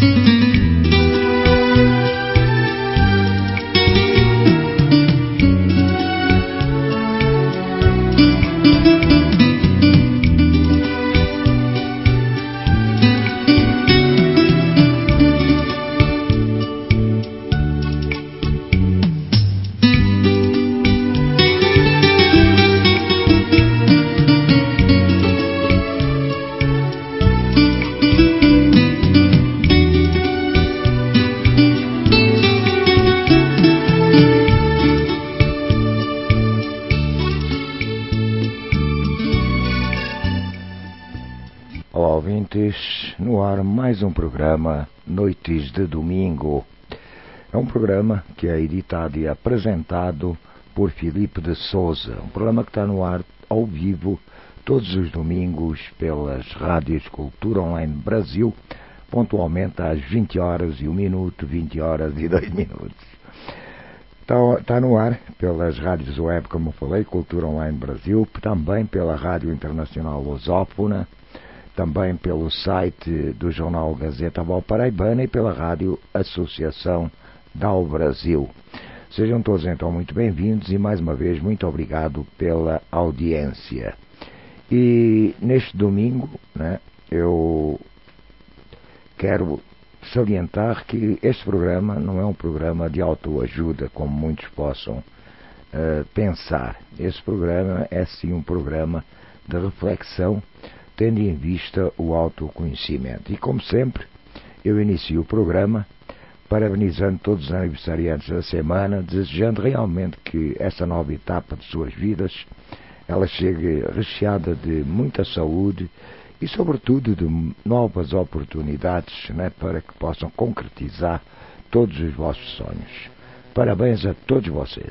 No ar mais um programa Noites de Domingo. É um programa que é editado e apresentado por Filipe de Souza. Um programa que está no ar ao vivo todos os domingos pelas rádios Cultura Online Brasil, pontualmente às 20 horas e 1 minuto, 20 horas e 2 minutos. Está no ar pelas rádios web, como eu falei, Cultura Online Brasil, também pela Rádio Internacional Lusófona, também pelo site do jornal Gazeta Valparaibana e pela rádio Associação DAO Brasil. Sejam todos então muito bem-vindos e mais uma vez muito obrigado pela audiência. E neste domingo, eu quero salientar que este programa não é um programa de autoajuda, como muitos possam pensar. Este programa é sim um programa de reflexão, tendo em vista o autoconhecimento. E como sempre, eu inicio o programa parabenizando todos os aniversariantes da semana, desejando realmente que essa nova etapa de suas vidas ela chegue recheada de muita saúde e sobretudo de novas oportunidades, para que possam concretizar todos os vossos sonhos. Parabéns a todos vocês.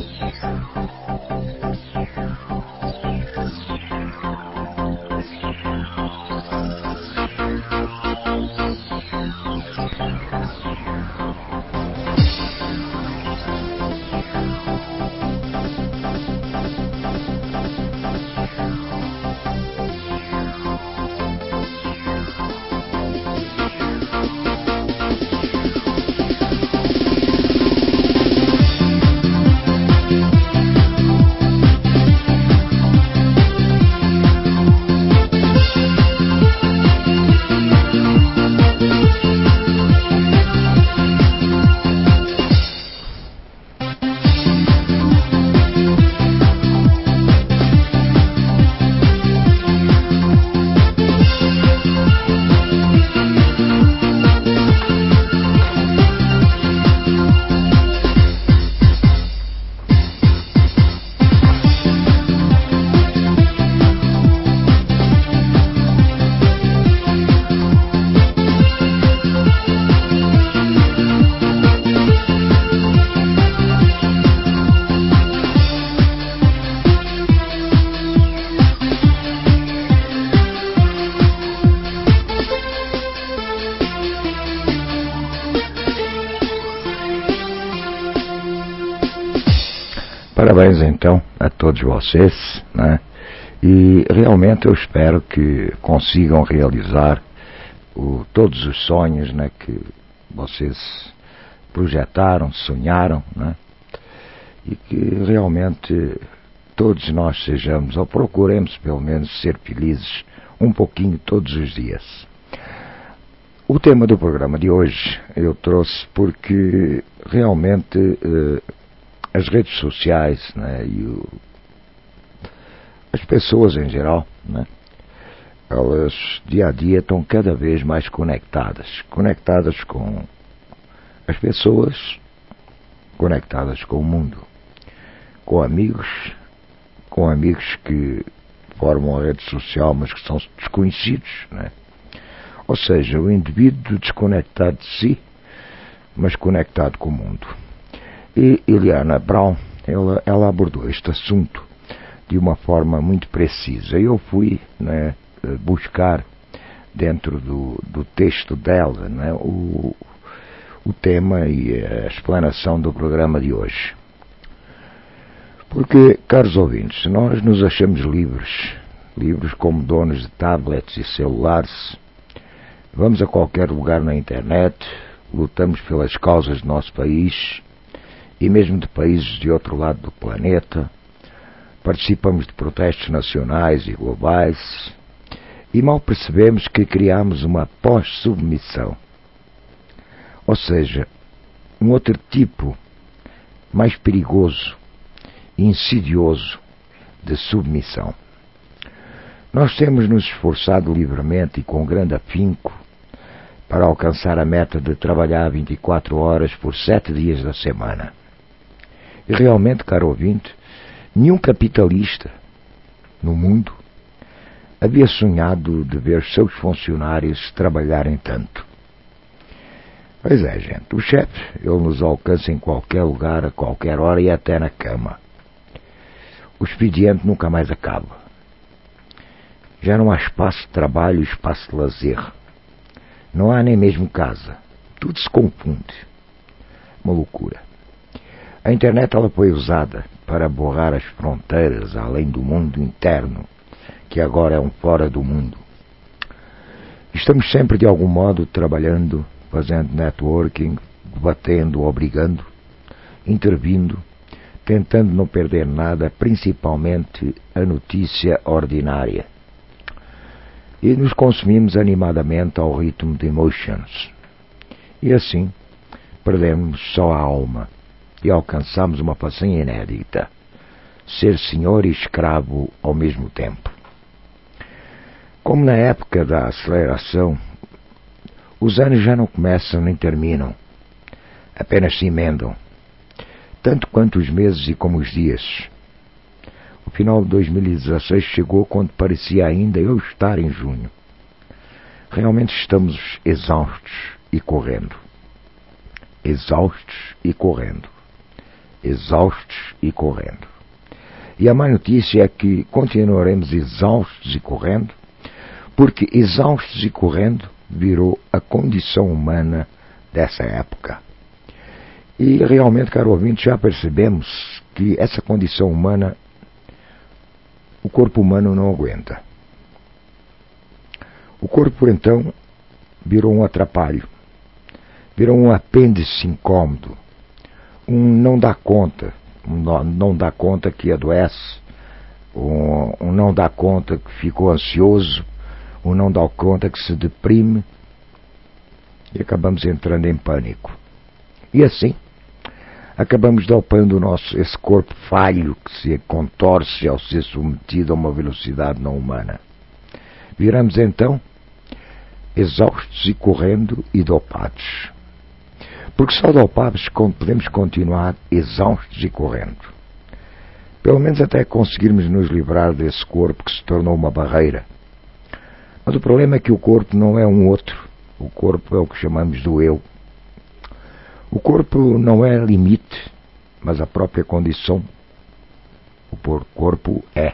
Parabéns então a todos vocês, E realmente eu espero que consigam realizar todos os sonhos, que vocês projetaram, sonharam, E que realmente todos nós sejamos, ou procuremos pelo menos ser felizes um pouquinho todos os dias. O tema do programa de hoje eu trouxe porque realmente as redes sociais, e as pessoas em geral, elas dia a dia estão cada vez mais conectadas com as pessoas, conectadas com o mundo, com amigos que formam a rede social, mas que são desconhecidos, Ou seja, o indivíduo desconectado de si, mas conectado com o mundo. E Eliana Brown, ela abordou este assunto de uma forma muito precisa. Eu fui buscar dentro do texto dela o tema e a explanação do programa de hoje. Porque, caros ouvintes, se nós nos achamos livres como donos de tablets e celulares, Vamos a qualquer lugar na internet, lutamos pelas causas do nosso país e mesmo de países de outro lado do planeta, participamos de protestos nacionais e globais e mal percebemos que criamos uma pós-submissão. Ou seja, um outro tipo mais perigoso e insidioso de submissão. Nós temos nos esforçado livremente e com grande afinco para alcançar a meta de trabalhar 24 horas por 7 dias da semana. E realmente, caro ouvinte, nenhum capitalista no mundo havia sonhado de ver seus funcionários trabalharem tanto. Pois é, gente, o chefe, ele nos alcança em qualquer lugar, a qualquer hora e até na cama. O expediente nunca mais acaba. Já não há espaço de trabalho e espaço de lazer. Não há nem mesmo casa. Tudo se confunde. Uma loucura. A internet ela foi usada para borrar as fronteiras além do mundo interno, que agora é um fora do mundo. Estamos sempre de algum modo trabalhando, fazendo networking, debatendo, obrigando, intervindo, tentando não perder nada, principalmente a notícia ordinária. E nos consumimos animadamente ao ritmo de emotions. E assim, perdemos só a alma e alcançamos uma façanha inédita: ser senhor e escravo ao mesmo tempo. Como na época da aceleração, os anos já não começam nem terminam, apenas se emendam, tanto quanto os meses e como os dias. O final de 2016 chegou quando parecia ainda eu estar em junho. Realmente estamos exaustos e correndo. Exaustos e correndo. Exaustos e correndo. E a má notícia é que continuaremos exaustos e correndo, porque exaustos e correndo virou a condição humana dessa época. E realmente, caro ouvinte, já percebemos que essa condição humana o corpo humano não aguenta. O corpo, então, virou um atrapalho, virou um apêndice incômodo, um não dá conta, não dá conta que adoece, um não dá conta que ficou ansioso, um não dá conta que se deprime e acabamos entrando em pânico. E assim, acabamos dopando esse corpo falho que se contorce ao ser submetido a uma velocidade não humana. Viramos então exaustos e correndo e dopados. Porque só dopados podemos continuar exaustos e correndo. Pelo menos até conseguirmos nos livrar desse corpo que se tornou uma barreira. Mas o problema é que o corpo não é um outro. O corpo é o que chamamos do eu. O corpo não é limite, mas a própria condição. O corpo é.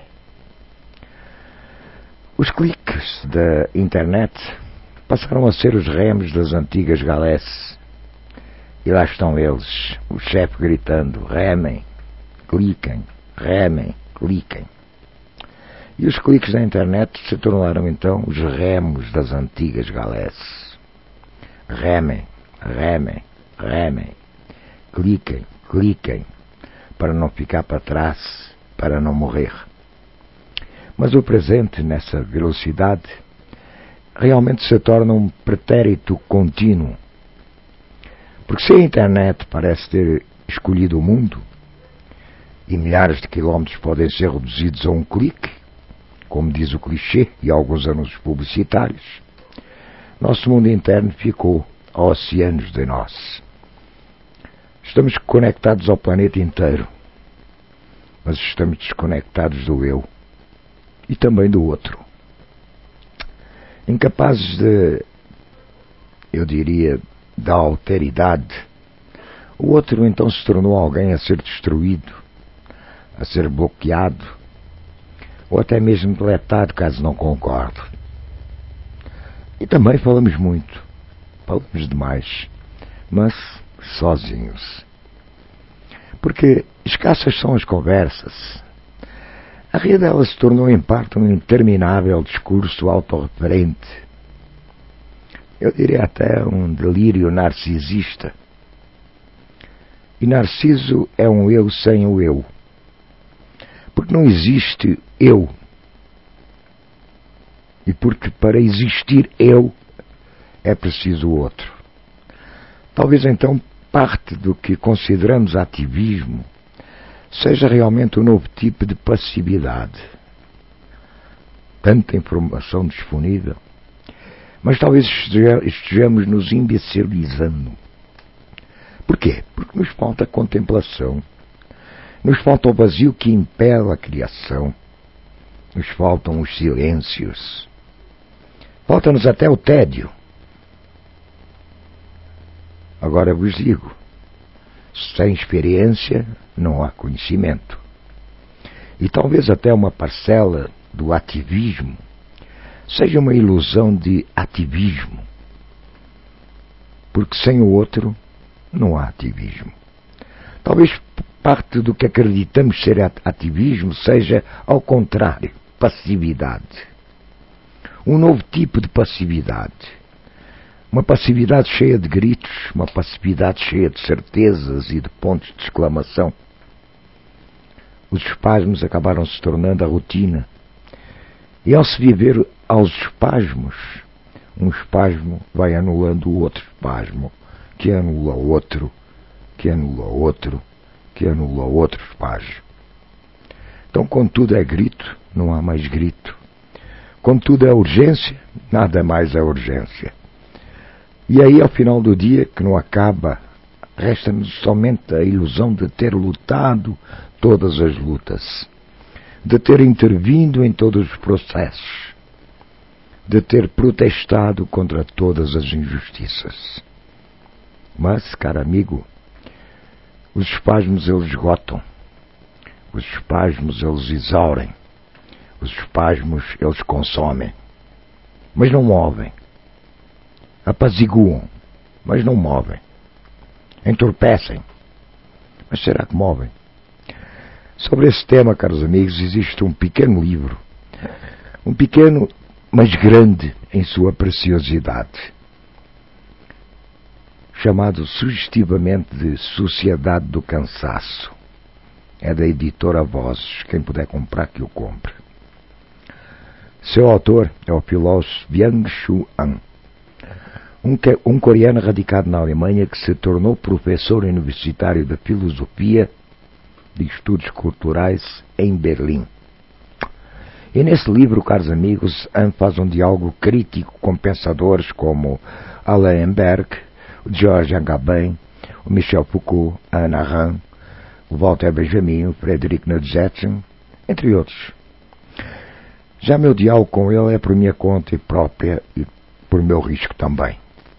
Os cliques da internet passaram a ser os remos das antigas galés. E lá estão eles, o chefe gritando: remem, cliquem, remem, cliquem. E os cliques da internet se tornaram então os remos das antigas galés. Remem, remem, remem, cliquem, cliquem, para não ficar para trás, para não morrer. Mas o presente, nessa velocidade, realmente se torna um pretérito contínuo. Porque se a internet parece ter escolhido o mundo, e milhares de quilómetros podem ser reduzidos a um clique, como diz o clichê e alguns anúncios publicitários, nosso mundo interno ficou a oceanos de nós. Estamos conectados ao planeta inteiro, mas estamos desconectados do eu e também do outro. Incapazes de, eu diria, da alteridade, o outro então se tornou alguém a ser destruído, a ser bloqueado, ou até mesmo deletado caso não concorde. E também falamos muito, falamos demais, mas sozinhos. Porque escassas são as conversas. A rede dela se tornou em parte um interminável discurso autorreferente. eu diria até um delírio narcisista. E Narciso é um eu sem o eu. Porque não existe eu. E porque para existir eu é preciso o outro. Talvez então parte do que consideramos ativismo seja realmente um novo tipo de passividade. Tanta informação disponível, mas talvez estejamos nos imbecilizando. Porquê? Porque nos falta contemplação, nos falta o vazio que impele a criação, nos faltam os silêncios, falta-nos até o tédio. Agora vos digo, sem experiência não há conhecimento. E talvez até uma parcela do ativismo seja uma ilusão de ativismo. Porque sem o outro não há ativismo. Talvez parte do que acreditamos ser ativismo seja, ao contrário, passividade. Um novo tipo de passividade. Uma passividade cheia de gritos, uma passividade cheia de certezas e de pontos de exclamação. Os espasmos acabaram se tornando a rotina. E ao se viver aos espasmos, um espasmo vai anulando o outro espasmo, que anula outro, que anula outro, que anula outro espasmo. Então, quando tudo é grito, não há mais grito. Quando tudo é urgência, nada mais é urgência. E aí, ao final do dia, que não acaba, resta-nos somente a ilusão de ter lutado todas as lutas, de ter intervindo em todos os processos, de ter protestado contra todas as injustiças. Mas, caro amigo, os espasmos eles esgotam, os espasmos eles exaurem, os espasmos eles consomem, mas não movem. Apaziguam, mas não movem. Entorpecem, mas será que movem? Sobre esse tema, caros amigos, existe um pequeno livro, um pequeno, mas grande em sua preciosidade, chamado sugestivamente de Sociedade do Cansaço. É da editora Vozes. Quem puder comprar, que o compre. Seu autor é o filósofo Byung-Chul Han, um coreano radicado na Alemanha que se tornou professor universitário de filosofia de estudos culturais em Berlim. E nesse livro, caros amigos, Han faz um diálogo crítico com pensadores como Alain Berg, o Georges Agamben, o Michel Foucault, a Hannah Arendt, o Walter Benjamin, o Friedrich Nietzsche, entre outros. Já meu diálogo com ele é por minha conta própria e por meu risco também.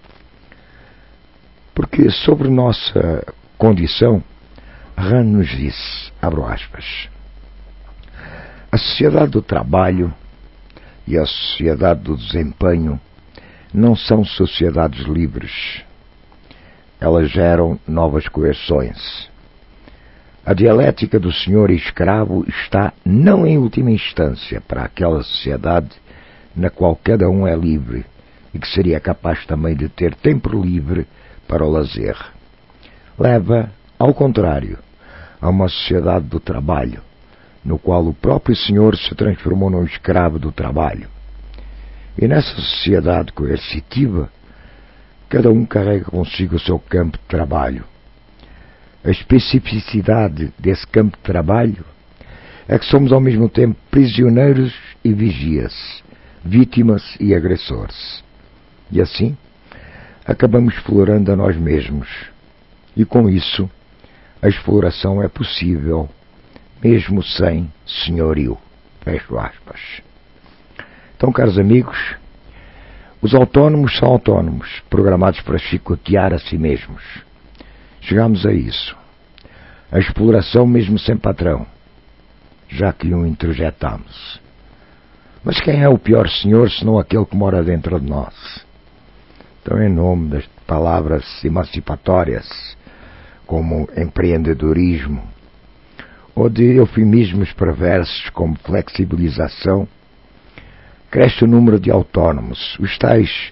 Porque sobre nossa condição, Rand nos disse, abro aspas, a sociedade do trabalho e a sociedade do desempenho não são sociedades livres. Elas geram novas coerções. A dialética do senhor e escravo está, não em última instância, para aquela sociedade na qual cada um é livre e que seria capaz também de ter tempo livre para o lazer. Leva, ao contrário, a uma sociedade do trabalho, no qual o próprio senhor se transformou num escravo do trabalho. E nessa sociedade coercitiva, cada um carrega consigo o seu campo de trabalho. A especificidade desse campo de trabalho é que somos ao mesmo tempo prisioneiros e vigias, vítimas e agressores. E assim, acabamos explorando a nós mesmos. E com isso, a exploração é possível, mesmo sem senhorio. Fecho aspas. Então, caros amigos, os autónomos são autónomos, programados para chicotear a si mesmos. Chegamos a isso. A exploração mesmo sem patrão, já que o introjetamos. Mas quem é o pior senhor senão aquele que mora dentro de nós? Então, em nome das palavras emancipatórias, como empreendedorismo, ou de eufemismos perversos como flexibilização, cresce o número de autónomos, os tais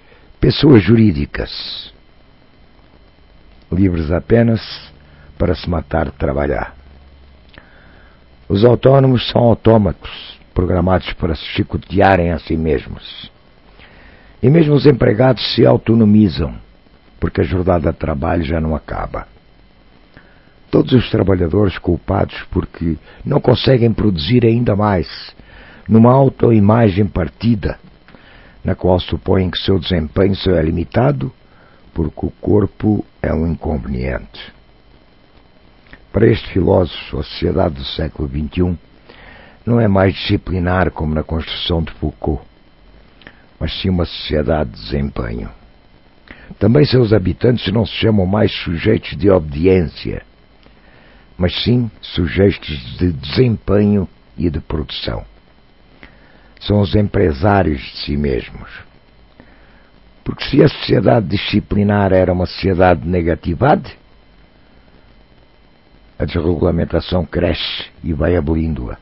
Pessoas jurídicas, livres apenas para se matar de trabalhar. Os autônomos são autômatos, programados para se chicotearem a si mesmos. E mesmo os empregados se autonomizam, porque a jornada de trabalho já não acaba. Todos os trabalhadores culpados porque não conseguem produzir ainda mais, numa autoimagem partida, na qual supõem que seu desempenho será limitado, porque o corpo é um inconveniente. Para este filósofo, a sociedade do século XXI não é mais disciplinar como na construção de Foucault, mas sim uma sociedade de desempenho. Também seus habitantes não se chamam mais sujeitos de obediência, mas sim sujeitos de desempenho e de produção. São os empresários de si mesmos. Porque se a sociedade disciplinar era uma sociedade de negatividade, a desregulamentação cresce e vai abolindo-a.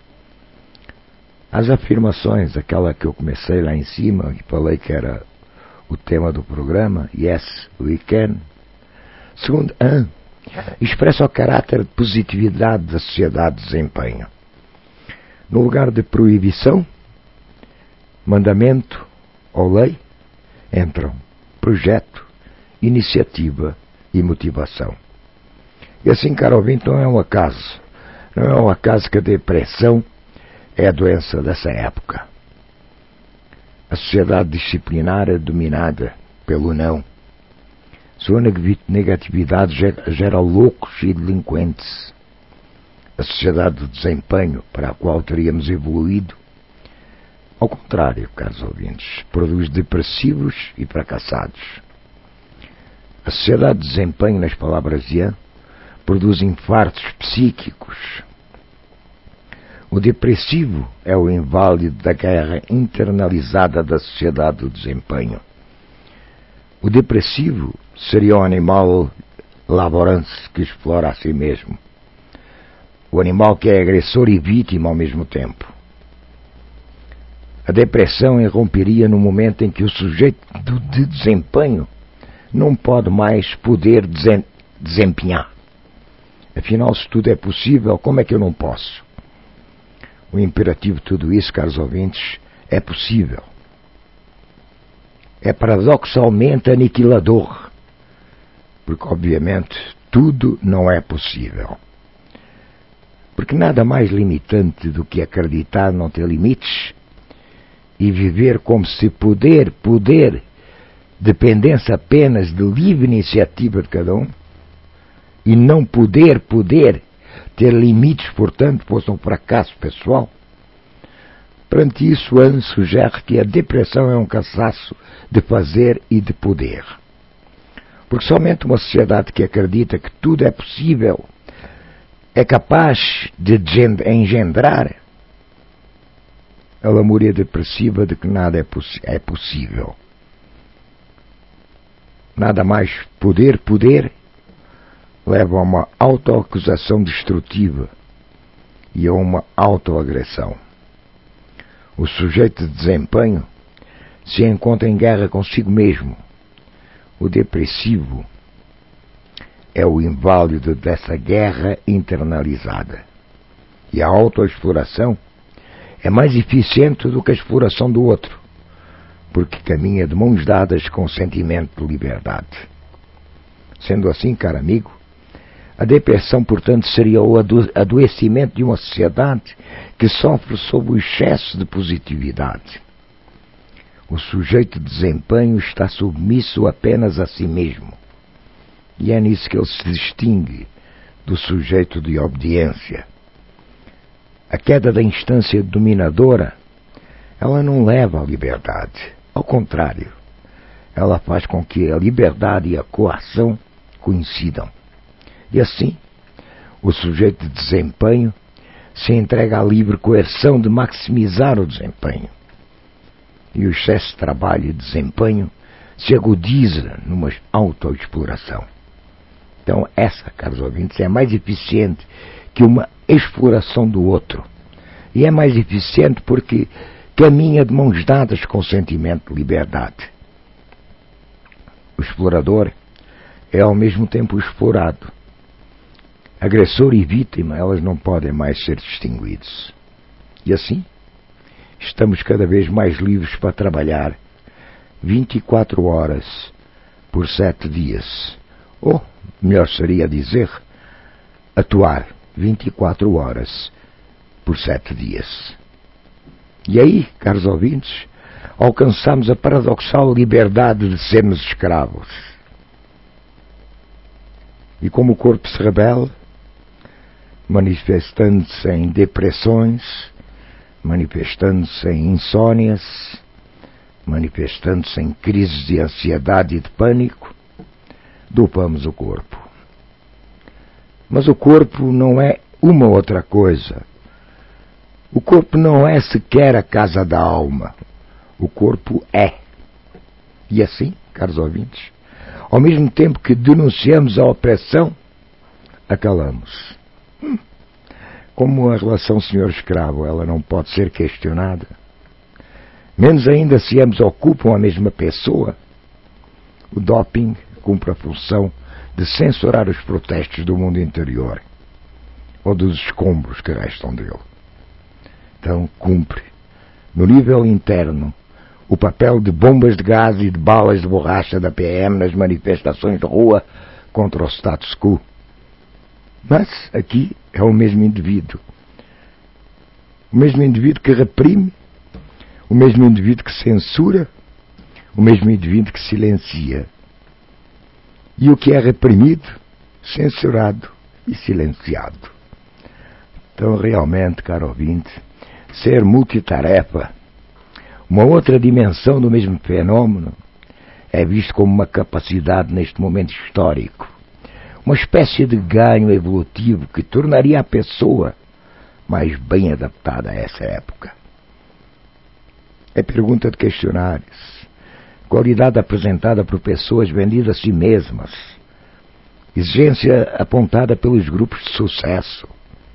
As afirmações, aquela que eu comecei lá em cima e falei que era o tema do programa, Yes, we can. Segundo, expressa o caráter de positividade da sociedade de desempenho. No lugar de proibição, mandamento ou lei, entram projeto, iniciativa e motivação. E assim, caro ouvinte, não é um acaso. Não é um acaso que a depressão é a doença dessa época. A sociedade disciplinar é dominada pelo não. Sua negatividade gera loucos e delinquentes. A sociedade do desempenho, para a qual teríamos evoluído, ao contrário, caros ouvintes, produz depressivos e fracassados. A sociedade de desempenho, nas palavras de Ian, produz infartos psíquicos. O depressivo é o inválido da guerra internalizada da sociedade do desempenho. O depressivo seria um animal laborante que explora a si mesmo. O animal que é agressor e vítima ao mesmo tempo. A depressão irromperia no momento em que o sujeito de desempenho não pode mais poder desempenhar. Afinal, se tudo é possível, como é que eu não posso? O imperativo de tudo isso, caros ouvintes, é possível. É paradoxalmente aniquilador, porque, obviamente, tudo não é possível. Porque nada mais limitante do que acreditar não ter limites e viver como se poder, dependesse apenas de livre iniciativa de cada um, e não poder, ter limites, portanto, fosse um fracasso pessoal. Perante isso, Anne sugere que a depressão é um cansaço de fazer e de poder. Porque somente uma sociedade que acredita que tudo é possível é capaz de engendrar a lamúria depressiva de que nada é possível. Nada mais poder leva a uma autoacusação destrutiva e a uma autoagressão. O sujeito de desempenho se encontra em guerra consigo mesmo. O depressivo é o inválido dessa guerra internalizada. E a autoexploração é mais eficiente do que a exploração do outro, porque caminha de mãos dadas com o sentimento de liberdade. Sendo assim, caro amigo, a depressão, portanto, seria o adoecimento de uma sociedade que sofre sob o excesso de positividade. O sujeito de desempenho está submisso apenas a si mesmo. E é nisso que ele se distingue do sujeito de obediência. A queda da instância dominadora, ela não leva à liberdade. Ao contrário, ela faz com que a liberdade e a coação coincidam. E assim, o sujeito de desempenho se entrega à livre coerção de maximizar o desempenho. E o excesso de trabalho e desempenho se agudiza numa autoexploração. Então, essa, caros ouvintes, é mais eficiente que uma exploração do outro. E é mais eficiente porque caminha de mãos dadas com o sentimento de liberdade. explorador é ao mesmo tempo o explorado. Agressor e vítima, elas não podem mais ser distinguidos. E assim, estamos cada vez mais livres para trabalhar 24 horas por 7 dias. Ou, melhor seria dizer, atuar 24 horas por 7 dias. E aí, caros ouvintes, alcançamos a paradoxal liberdade de sermos escravos. E como o corpo se rebela, manifestando-se em depressões, manifestando-se em insônias, manifestando-se em crises de ansiedade e de pânico, dopamos o corpo. Mas o corpo não é uma outra coisa. O corpo não é sequer a casa da alma. O corpo é. E assim, caros ouvintes, ao mesmo tempo que denunciamos a opressão, acalamos. Como a relação senhor-escravo, ela não pode ser questionada. Menos ainda se ambos ocupam a mesma pessoa. O doping cumpre a função de censurar os protestos do mundo interior, ou dos escombros que restam dele. Então cumpre, no nível interno, o papel de bombas de gás e de balas de borracha da PM nas manifestações de rua contra o status quo. Mas aqui é o mesmo indivíduo. O mesmo indivíduo que reprime, o mesmo indivíduo que censura, o mesmo indivíduo que silencia. E o que é reprimido, censurado e silenciado. Então, realmente, caro ouvinte, ser multitarefa, uma outra dimensão do mesmo fenômeno, é visto como uma capacidade neste momento histórico. Uma espécie de ganho evolutivo que tornaria a pessoa mais bem adaptada a essa época. É pergunta de questionários. Qualidade apresentada por pessoas vendidas a si mesmas. Exigência apontada pelos grupos de sucesso.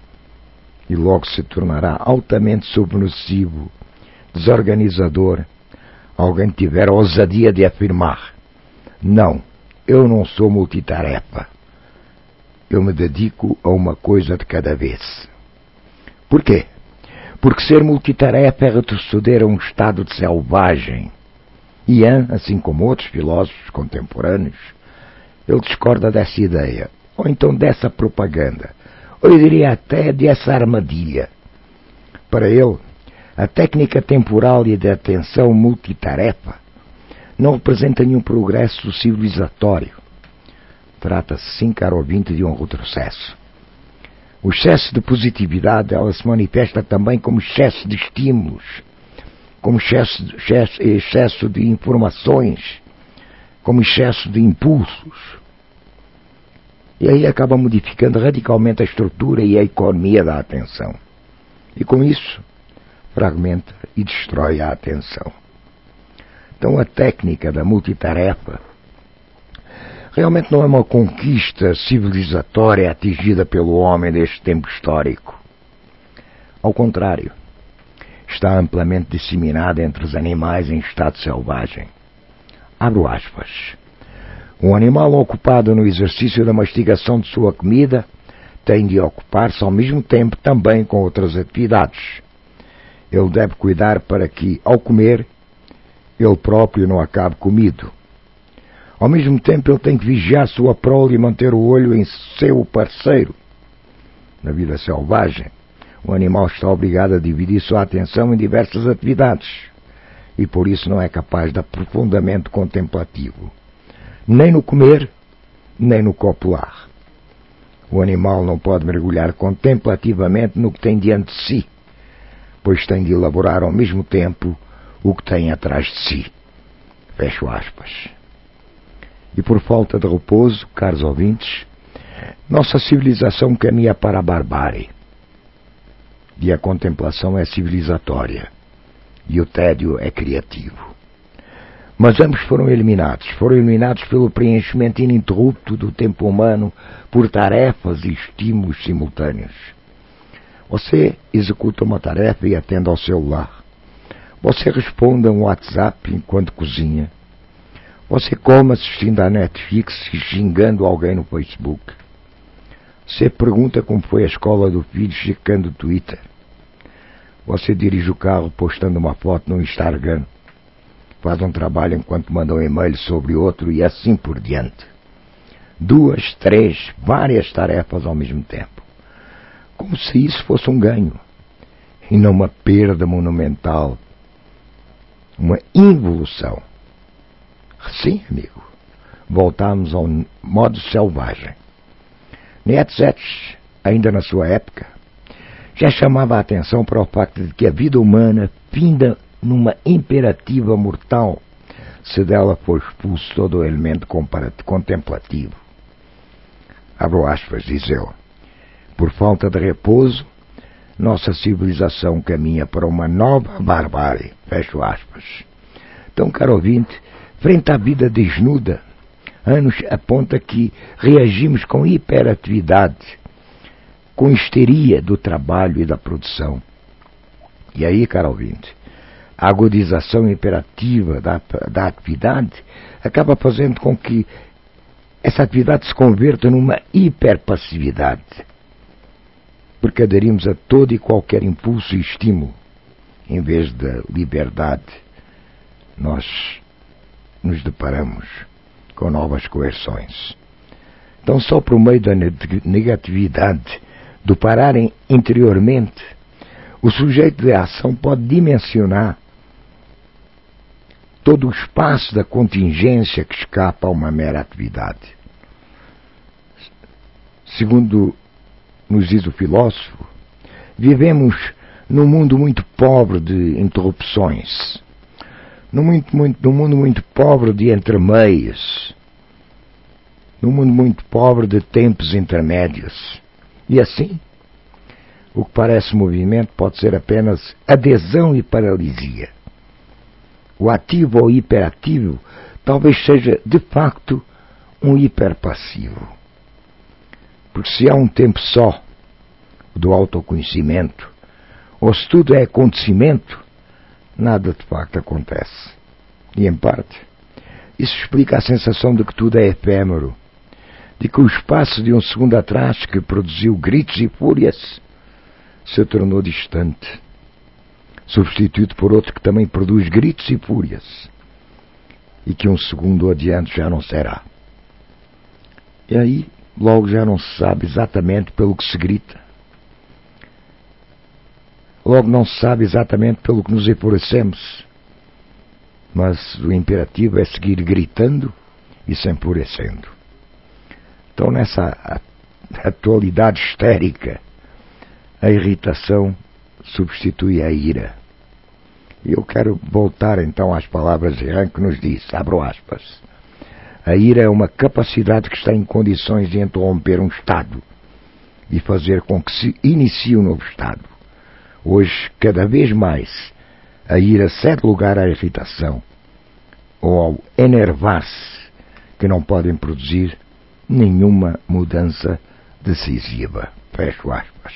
E logo se tornará altamente subversivo, desorganizador, alguém tiver a ousadia de afirmar: não, eu não sou multitarefa. Eu me dedico a uma coisa de cada vez. Por quê? Porque ser multitarefa é retroceder a um estado de selvagem. Ian, assim como outros filósofos contemporâneos, ele discorda dessa ideia, ou então dessa propaganda, ou eu diria até dessa armadilha. Para ele, a técnica temporal e de atenção multitarefa não representa nenhum progresso civilizatório. Trata-se, sim, caro ouvinte, de um retrocesso. O excesso de positividade, ela se manifesta também como excesso de estímulos, como excesso de informações, como excesso de impulsos. E aí acaba modificando radicalmente a estrutura e a economia da atenção. E com isso, fragmenta e destrói a atenção. Então a técnica da multitarefa realmente não é uma conquista civilizatória atingida pelo homem deste tempo histórico. Ao contrário, está amplamente disseminada entre os animais em estado selvagem. Abro aspas. Um animal ocupado no exercício da mastigação de sua comida tem de ocupar-se ao mesmo tempo também com outras atividades. Ele deve cuidar para que, ao comer, ele próprio não acabe comido. Ao mesmo tempo, ele tem que vigiar sua prole e manter o olho em seu parceiro. Na vida selvagem, o animal está obrigado a dividir sua atenção em diversas atividades e por isso não é capaz de aprofundamento contemplativo, nem no comer, nem no copular. O animal não pode mergulhar contemplativamente no que tem diante de si, pois tem de elaborar ao mesmo tempo o que tem atrás de si. Fecho aspas. E por falta de repouso, caros ouvintes, nossa civilização caminha para a barbárie. E a contemplação é civilizatória, e o tédio é criativo. Mas ambos foram eliminados pelo preenchimento ininterrupto do tempo humano por tarefas e estímulos simultâneos. Você executa uma tarefa e atende ao celular. Você responde a um WhatsApp enquanto cozinha. Você come assistindo à Netflix e xingando alguém no Facebook. Você pergunta como foi a escola do filho checando o Twitter. Você dirige o carro postando uma foto no Instagram. Faz um trabalho enquanto manda um e-mail sobre outro e assim por diante. 2, 3, várias tarefas ao mesmo tempo. Como se isso fosse um ganho e não uma perda monumental. Uma involução. Sim, amigo. Voltamos ao modo selvagem. Nietzsche, ainda na sua época, já chamava a atenção para o facto de que a vida humana finda numa imperativa mortal se dela for expulso todo o elemento contemplativo. Abro aspas, diz ele. Por falta de repouso, nossa civilização caminha para uma nova barbárie. Fecho aspas. Então, caro ouvinte, frente à vida desnuda, Anos aponta que reagimos com hiperatividade, com histeria do trabalho e da produção. E aí, caro ouvinte, a agudização imperativa da atividade acaba fazendo com que essa atividade se converta numa hiperpassividade, porque aderimos a todo e qualquer impulso e estímulo, em vez da liberdade. Nós nos deparamos com novas coerções. Então, só por meio da negatividade, do parar interiormente, o sujeito de ação pode dimensionar todo o espaço da contingência que escapa a uma mera atividade. Segundo nos diz o filósofo, vivemos num mundo muito pobre de interrupções, num mundo muito pobre de entremeias, num mundo muito pobre de tempos intermédios. E assim, o que parece movimento pode ser apenas adesão e paralisia. O ativo ou hiperativo talvez seja, de facto, um hiperpassivo. Porque se há um tempo só do autoconhecimento, ou se tudo é acontecimento, nada de facto acontece. E, em parte, isso explica a sensação de que tudo é efêmero, de que o espaço de um segundo atrás que produziu gritos e fúrias se tornou distante, substituído por outro que também produz gritos e fúrias, e que um segundo adiante já não será. E aí, logo já não se sabe exatamente pelo que se grita. Logo não se sabe exatamente pelo que nos enfurecemos. Mas o imperativo é seguir gritando e se enfurecendo. Então, nessa atualidade histérica, a irritação substitui a ira. E eu quero voltar então às palavras de Rand, que nos diz, abro aspas, a ira é uma capacidade que está em condições de interromper um Estado e fazer com que se inicie um novo Estado. Hoje, cada vez mais, a ira cede lugar à irritação ou ao enervar-se, que não podem produzir nenhuma mudança decisiva. Fecho aspas.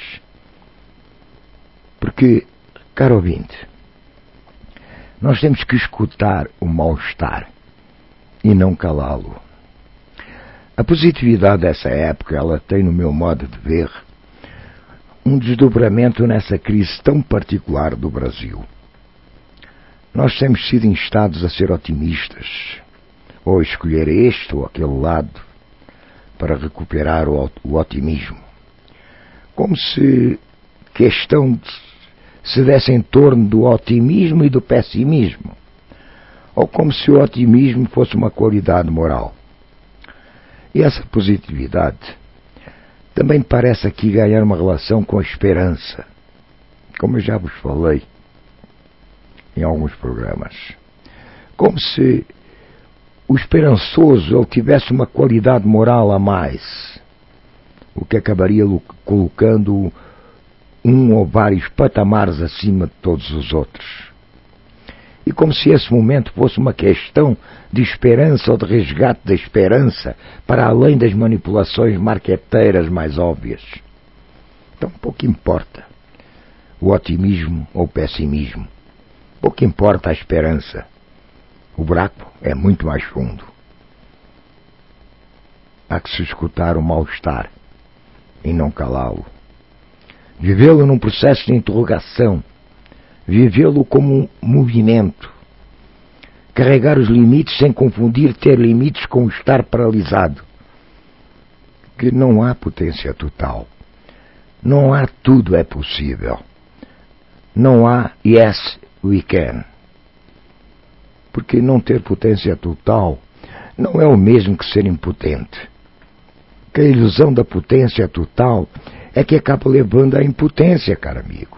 Porque, caro ouvinte, nós temos que escutar o mal-estar e não calá-lo. A positividade dessa época, ela tem, no meu modo de ver, um desdobramento nessa crise tão particular do Brasil. Nós temos sido instados a ser otimistas, ou a escolher este ou aquele lado, para recuperar o otimismo. Como se questão se desse em torno do otimismo e do pessimismo, ou como se o otimismo fosse uma qualidade moral. E essa positividade também parece aqui ganhar uma relação com a esperança, como eu já vos falei em alguns programas. Como se o esperançoso ele tivesse uma qualidade moral a mais, o que acabaria colocando um ou vários patamares acima de todos os outros. E como se esse momento fosse uma questão de esperança ou de resgate da esperança para além das manipulações marqueteiras mais óbvias. Então pouco importa o otimismo ou o pessimismo. Pouco importa a esperança. O buraco é muito mais fundo. Há que se escutar o mal-estar e não calá-lo. Vivê-lo num processo de interrogação. Vivê-lo como um movimento. Carregar os limites sem confundir ter limites com estar paralisado. Que não há potência total. Não há tudo é possível. Não há yes, we can. Porque não ter potência total não é o mesmo que ser impotente. Que a ilusão da potência total é que acaba levando à impotência, caro amigo.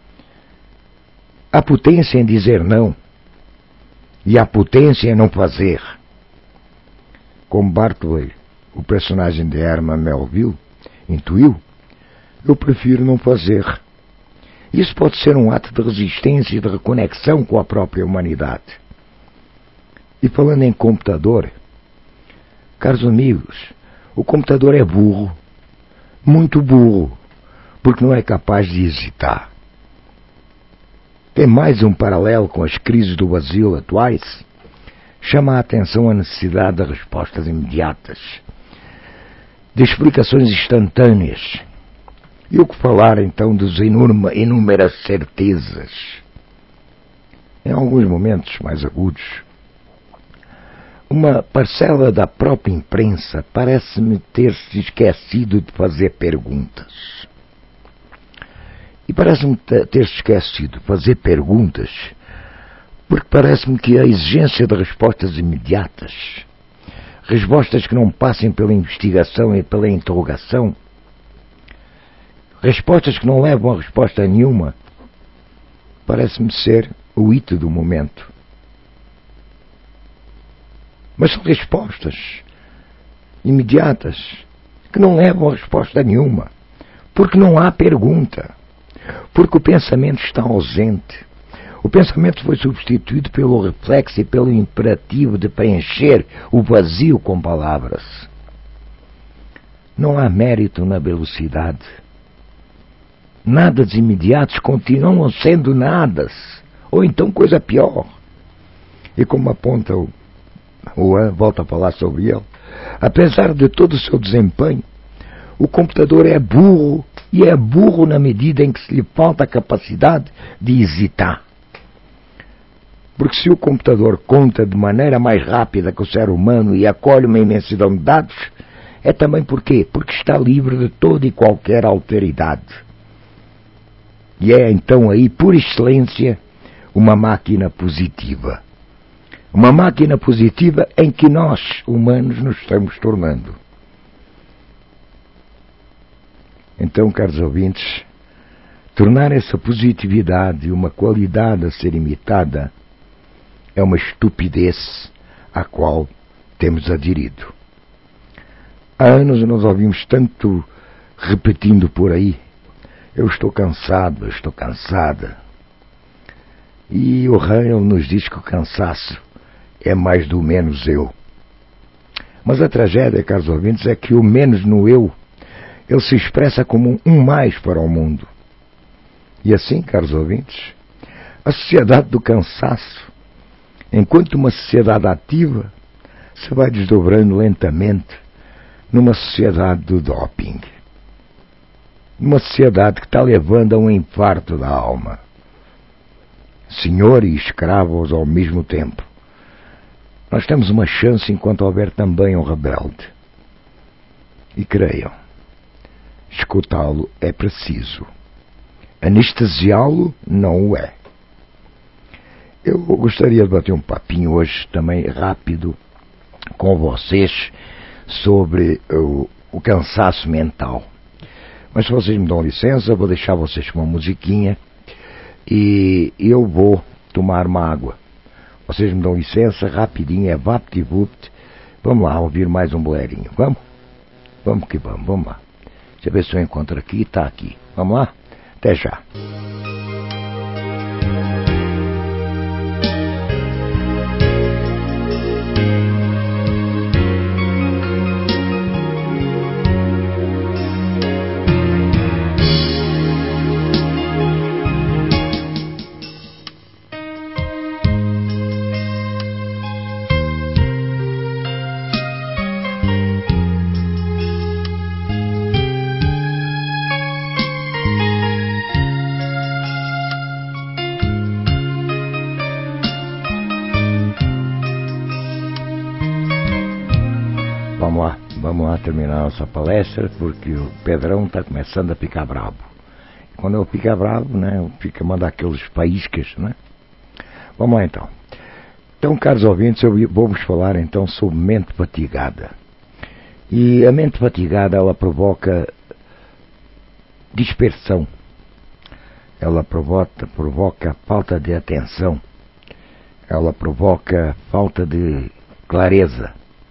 Há potência em dizer não. E há potência em não fazer. Como Bartley, o personagem de Herman Melville, intuiu, eu prefiro não fazer. Isso pode ser um ato de resistência e de reconexão com a própria humanidade. E falando em computador, caros amigos, o computador é burro, muito burro, porque não é capaz de hesitar. Tem mais um paralelo com as crises do vazio atuais. Chama a atenção a necessidade de respostas imediatas, de explicações instantâneas. E o que falar então das inúmeras certezas? Em alguns momentos mais agudos, uma parcela da própria imprensa parece-me ter se esquecido de fazer perguntas. E parece-me ter se esquecido de fazer perguntas porque parece-me que a exigência de respostas imediatas, respostas que não passem pela investigação e pela interrogação, respostas que não levam a resposta nenhuma, parece-me ser o hito do momento. Mas são respostas imediatas que não levam a resposta nenhuma, porque não há pergunta, porque o pensamento está ausente. O pensamento foi substituído pelo reflexo e pelo imperativo de preencher o vazio com palavras. Não há mérito na velocidade. Nadas imediatos continuam sendo nadas, ou então coisa pior. E como aponta o volta a falar sobre ele, apesar de todo o seu desempenho, o computador é burro, e é burro na medida em que se lhe falta a capacidade de hesitar. Porque se o computador conta de maneira mais rápida que o ser humano e acolhe uma imensidão de dados, é também porquê? Porque está livre de toda e qualquer alteridade. E é então aí, por excelência, uma máquina positiva. Uma máquina positiva em que nós, humanos, nos estamos tornando. Então, caros ouvintes, tornar essa positividade uma qualidade a ser imitada é uma estupidez à qual temos aderido. Há anos nós ouvimos tanto repetindo por aí: eu estou cansado, eu estou cansada. E o Hegel nos diz que o cansaço é mais do menos eu. Mas a tragédia, caros ouvintes, é que o menos no eu, ele se expressa como um mais para o mundo. E assim, caros ouvintes, a sociedade do cansaço, enquanto uma sociedade ativa, se vai desdobrando lentamente numa sociedade do doping. Uma sociedade que está levando a um infarto da alma. Senhor e escravos ao mesmo tempo. Nós temos uma chance enquanto houver também um rebelde. E creiam, escutá-lo é preciso. Anestesiá-lo não o é. Eu gostaria de bater um papinho hoje também rápido com vocês sobre o cansaço mental. Mas se vocês me dão licença, vou deixar vocês com uma musiquinha e eu vou tomar uma água. Vocês me dão licença, rapidinho, é vapt-vupt. Vamos lá, ouvir mais um bolerinho. Vamos? Vamos que vamos, vamos lá. Deixa eu ver se eu encontro aqui, está aqui. Vamos lá? Até já. vamos lá terminar a nossa palestra, porque o Pedrão está começando a ficar bravo. Quando ele fica bravo, né, fica a mandar aqueles faíscas, né? Vamos lá então. Então, caros ouvintes, eu vou-vos falar então sobre mente fatigada. E a mente fatigada, ela provoca dispersão. Ela provoca falta de atenção. Ela provoca falta de clareza.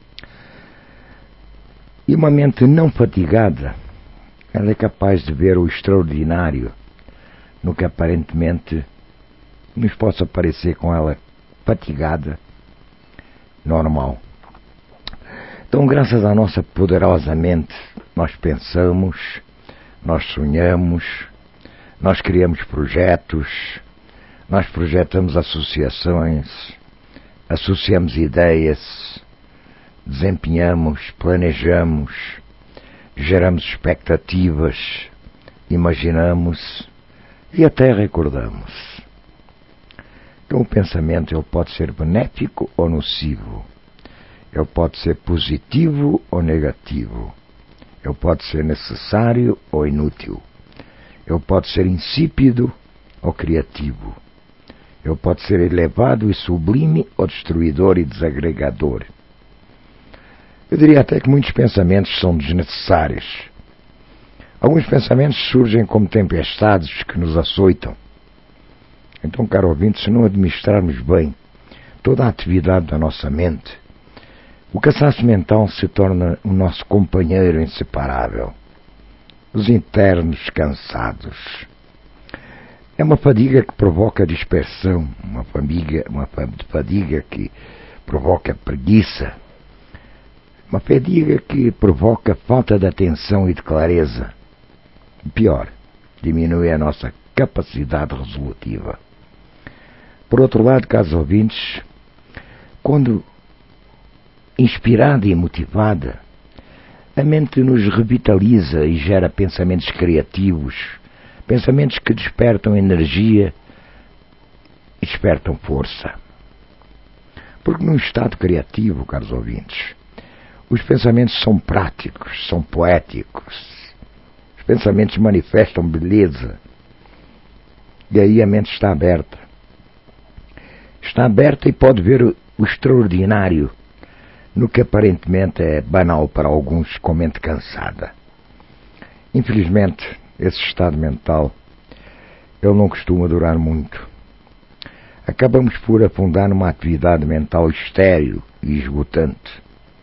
E uma mente não fatigada, ela é capaz de ver o extraordinário no que aparentemente nos possa parecer com ela fatigada, normal. Então, graças à nossa poderosa mente, nós pensamos, nós sonhamos, nós criamos projetos, nós projetamos associações, associamos ideias, desempenhamos, planejamos, geramos expectativas, imaginamos e até recordamos. Então o pensamento ele pode ser benéfico ou nocivo, ele pode ser positivo ou negativo, ele pode ser necessário ou inútil, ele pode ser insípido ou criativo, ele pode ser elevado e sublime ou destruidor e desagregador. Eu diria até que muitos pensamentos são desnecessários. Alguns pensamentos surgem como tempestades que nos açoitam. Então, caro ouvinte, se não administrarmos bem toda a atividade da nossa mente, o cansaço mental se torna o nosso companheiro inseparável. Os internos cansados. É uma fadiga que provoca dispersão, uma fadiga que provoca preguiça, uma fadiga que provoca falta de atenção e de clareza. E pior, diminui a nossa capacidade resolutiva. Por outro lado, caros ouvintes, quando inspirada e motivada, a mente nos revitaliza e gera pensamentos criativos, pensamentos que despertam energia e despertam força. Porque num estado criativo, caros ouvintes, os pensamentos são práticos, são poéticos. Os pensamentos manifestam beleza. E aí a mente está aberta. Está aberta e pode ver o extraordinário no que aparentemente é banal para alguns com mente cansada. Infelizmente, esse estado mental, ele não costuma durar muito. Acabamos por afundar numa atividade mental estéril e esgotante.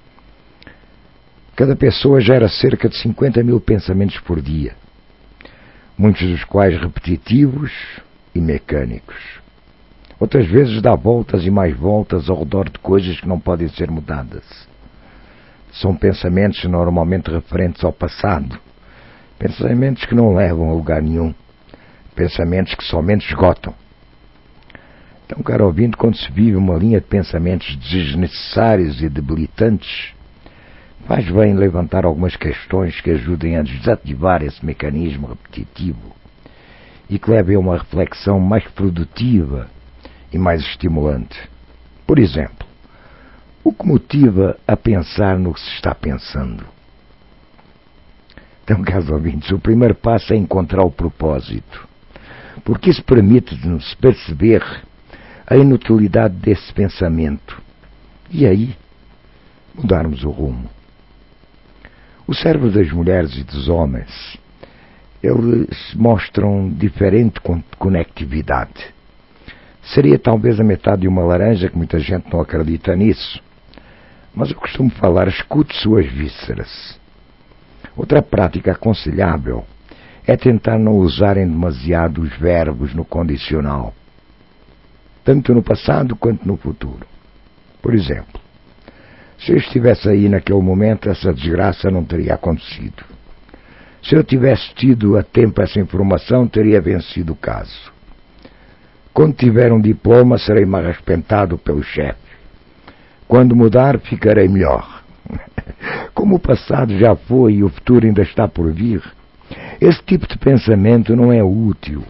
Cada pessoa gera cerca de 50 mil pensamentos por dia, muitos dos quais repetitivos e mecânicos. Outras vezes dá voltas e mais voltas ao redor de coisas que não podem ser mudadas. São pensamentos normalmente referentes ao passado, pensamentos que não levam a lugar nenhum, pensamentos que somente esgotam. Então, caro ouvinte, quando se vive uma linha de pensamentos desnecessários e debilitantes, faz bem levantar algumas questões que ajudem a desativar esse mecanismo repetitivo e que levem a uma reflexão mais produtiva e mais estimulante. Por exemplo, o que motiva a pensar no que se está pensando? Então, caros ouvintes, o primeiro passo é encontrar o propósito, porque isso permite-nos perceber a inutilidade desse pensamento e aí mudarmos o rumo. O cérebro das mulheres e dos homens, eles mostram diferente conectividade. Seria talvez a metade de uma laranja, que muita gente não acredita nisso. Mas eu costumo falar, escute suas vísceras. Outra prática aconselhável é tentar não usarem demasiado os verbos no condicional, tanto no passado quanto no futuro. Por exemplo, se eu estivesse aí naquele momento, essa desgraça não teria acontecido. Se eu tivesse tido a tempo essa informação, teria vencido o caso. Quando tiver um diploma, serei mais respeitado pelo chefe. Quando mudar, ficarei melhor. Como o passado já foi e o futuro ainda está por vir, esse tipo de pensamento não é útil.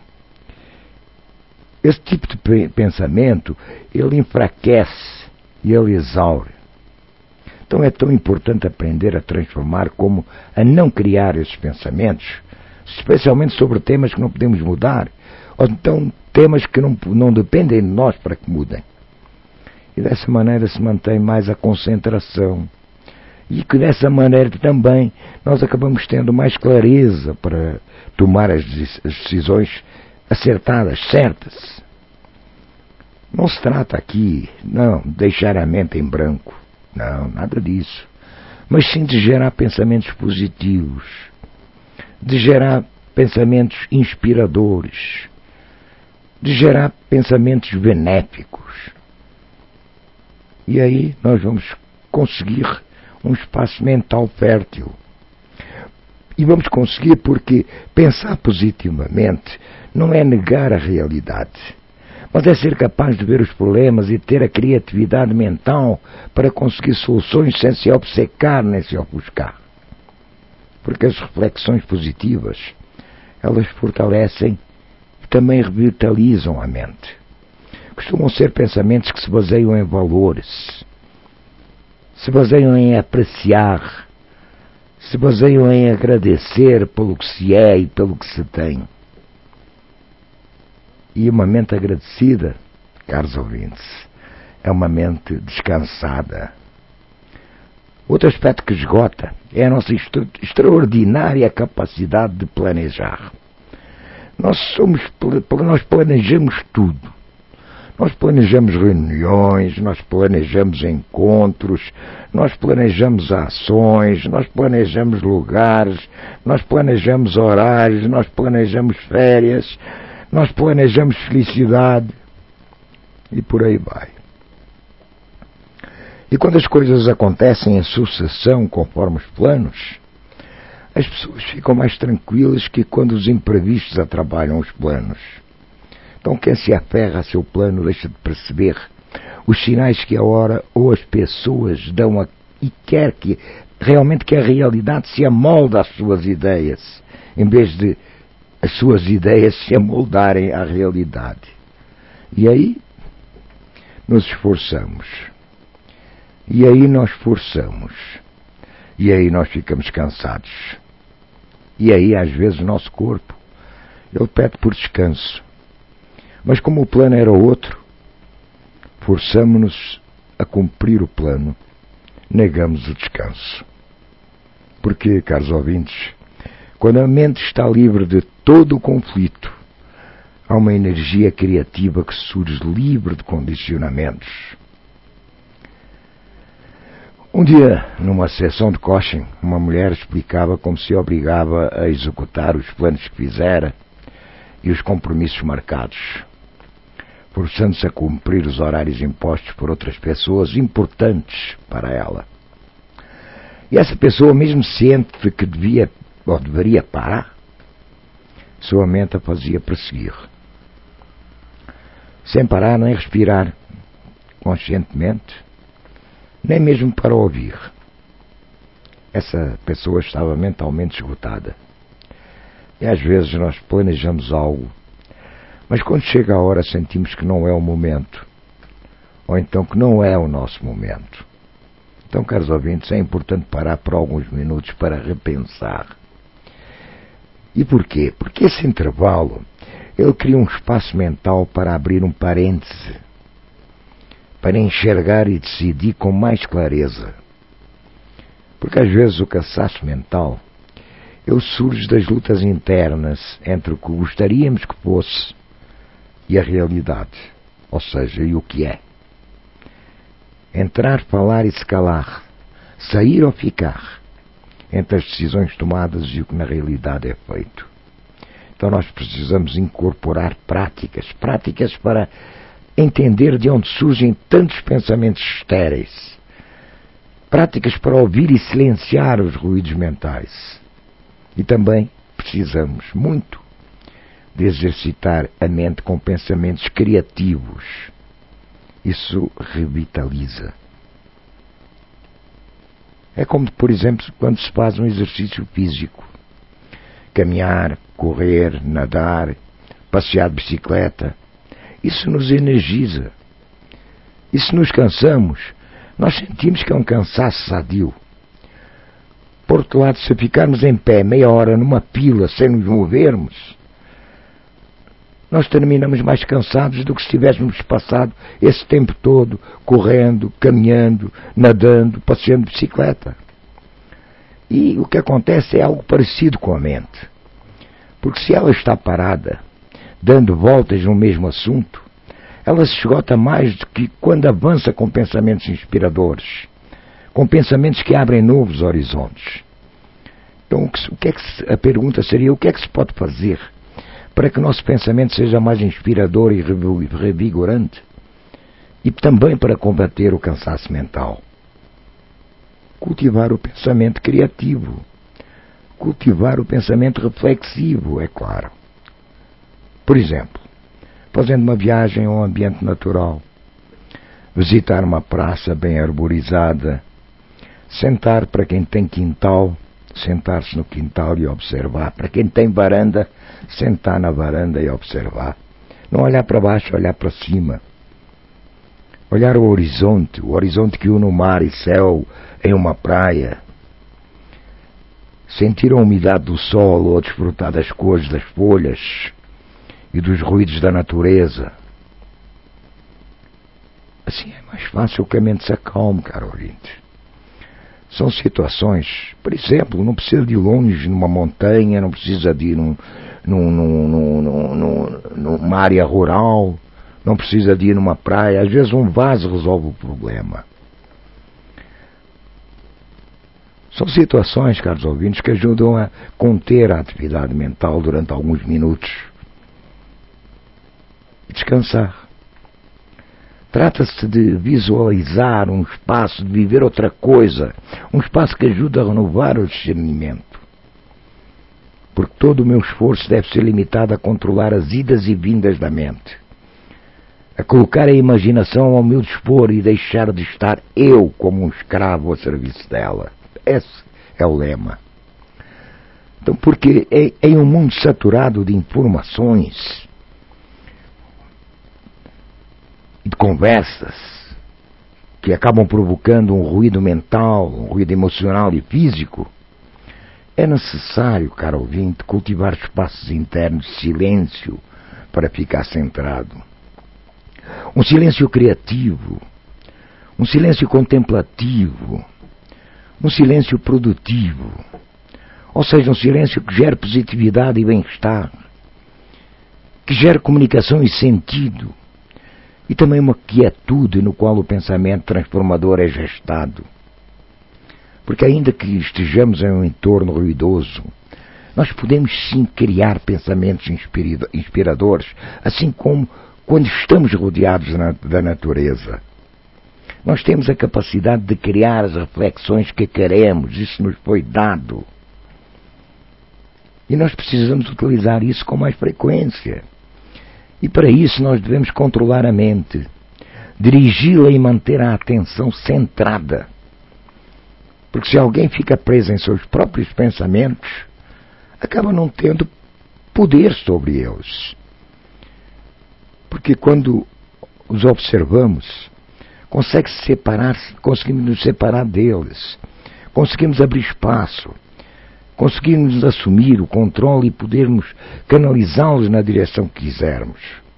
Esse tipo de pensamento, ele enfraquece e ele exaure. Então é tão importante aprender a transformar como a não criar esses pensamentos, especialmente sobre temas que não podemos mudar, ou então temas que não dependem de nós para que mudem. E dessa maneira se mantém mais a concentração. E que dessa maneira também nós acabamos tendo mais clareza para tomar as decisões acertadas, certas. Não se trata aqui, não, de deixar a mente em branco. Não, nada disso. Mas sim de gerar pensamentos positivos, de gerar pensamentos inspiradores, de gerar pensamentos benéficos. E aí nós vamos conseguir um espaço mental fértil. E vamos conseguir porque pensar positivamente não é negar a realidade, mas é ser capaz de ver os problemas e ter a criatividade mental para conseguir soluções sem se obcecar nem se ofuscar. Porque as reflexões positivas, elas fortalecem e também revitalizam a mente. Costumam ser pensamentos que se baseiam em valores, se baseiam em apreciar, se baseiam em agradecer pelo que se é e pelo que se tem. E uma mente agradecida, caros ouvintes, é uma mente descansada. Outro aspecto que esgota é a nossa extraordinária capacidade de planejar. Nós planejamos tudo. Nós planejamos reuniões, nós planejamos encontros, nós planejamos ações, nós planejamos lugares, nós planejamos horários, nós planejamos férias, nós planejamos felicidade e por aí vai. E quando as coisas acontecem em sucessão conforme os planos, as pessoas ficam mais tranquilas que quando os imprevistos atrapalham os planos. Então quem se aferra a seu plano deixa de perceber os sinais que a hora ou as pessoas dão e quer que realmente que a realidade se amolde às suas ideias, em vez de as suas ideias se amoldarem à realidade. E aí nos esforçamos. E aí nós forçamos. E aí nós ficamos cansados. E aí às vezes o nosso corpo, ele pede por descanso. Mas como o plano era outro, forçamo-nos a cumprir o plano, negamos o descanso. Porque, caros ouvintes, quando a mente está livre de todo o conflito, há uma energia criativa que surge livre de condicionamentos. Um dia, numa sessão de coaching, uma mulher explicava como se obrigava a executar os planos que fizera e os compromissos marcados, forçando-se a cumprir os horários impostos por outras pessoas importantes para ela. E essa pessoa, mesmo ciente de que devia ou deveria parar, sua mente a fazia prosseguir, sem parar nem respirar conscientemente, nem mesmo para ouvir. Essa pessoa estava mentalmente esgotada. E às vezes nós planejamos algo, mas quando chega a hora sentimos que não é o momento, ou então que não é o nosso momento. Então, caros ouvintes, é importante parar por alguns minutos para repensar. E porquê? Porque esse intervalo, ele cria um espaço mental para abrir um parêntese, para enxergar e decidir com mais clareza. Porque às vezes o cansaço mental, ele surge das lutas internas entre o que gostaríamos que fosse e a realidade, ou seja, e o que é. Entrar, falar e se calar, sair ou ficar, entre as decisões tomadas e o que na realidade é feito. Então nós precisamos incorporar práticas para entender de onde surgem tantos pensamentos estéreis, práticas para ouvir e silenciar os ruídos mentais. E também precisamos muito de exercitar a mente com pensamentos criativos. Isso revitaliza. É como, por exemplo, quando se faz um exercício físico. Caminhar, correr, nadar, passear de bicicleta. Isso nos energiza. E se nos cansamos, nós sentimos que é um cansaço sadio. Por outro lado, se ficarmos em pé meia hora numa pila sem nos movermos, nós terminamos mais cansados do que se tivéssemos passado esse tempo todo correndo, caminhando, nadando, passeando de bicicleta. E o que acontece é algo parecido com a mente. Porque se ela está parada, dando voltas no mesmo assunto, ela se esgota mais do que quando avança com pensamentos inspiradores, com pensamentos que abrem novos horizontes. Então, a pergunta seria: o que é que se pode fazer para que o nosso pensamento seja mais inspirador e revigorante? E também para combater o cansaço mental. Cultivar o pensamento criativo. Cultivar o pensamento reflexivo, é claro. Por exemplo, fazendo uma viagem a um ambiente natural, visitar uma praça bem arborizada, sentar para quem tem quintal, sentar-se no quintal e observar. Para quem tem varanda, sentar na varanda e observar. Não olhar para baixo, olhar para cima. Olhar o horizonte que une o mar e céu em uma praia. Sentir a umidade do solo ou desfrutar das cores das folhas e dos ruídos da natureza. Assim é mais fácil que a mente se acalme, caro ouvinte. São situações, por exemplo, não precisa de ir longe numa montanha, não precisa de ir numa área rural, não precisa de ir numa praia. Às vezes um vaso resolve o problema. São situações, caros ouvintes, que ajudam a conter a atividade mental durante alguns minutos e descansar. Trata-se de visualizar um espaço, de viver outra coisa, um espaço que ajuda a renovar o discernimento. Porque todo o meu esforço deve ser limitado a controlar as idas e vindas da mente, a colocar a imaginação ao meu dispor e deixar de estar eu como um escravo a serviço dela. Esse é o lema. Então, porque em um mundo saturado de informações e de conversas que acabam provocando um ruído mental, um ruído emocional e físico, é necessário, caro ouvinte, cultivar espaços internos de silêncio para ficar centrado. Um silêncio criativo, um silêncio contemplativo, um silêncio produtivo, ou seja, um silêncio que gere positividade e bem-estar, que gere comunicação e sentido, e também uma quietude no qual o pensamento transformador é gestado. Porque ainda que estejamos em um entorno ruidoso, nós podemos sim criar pensamentos inspiradores, assim como quando estamos rodeados da natureza. Nós temos a capacidade de criar as reflexões que queremos, isso nos foi dado. E nós precisamos utilizar isso com mais frequência. E para isso nós devemos controlar a mente, dirigi-la e manter a atenção centrada. Porque se alguém fica preso em seus próprios pensamentos, acaba não tendo poder sobre eles. Porque quando os observamos, conseguimos nos separar deles, conseguimos abrir espaço, conseguimos assumir o controle e podermos canalizá-los na direção que quisermos.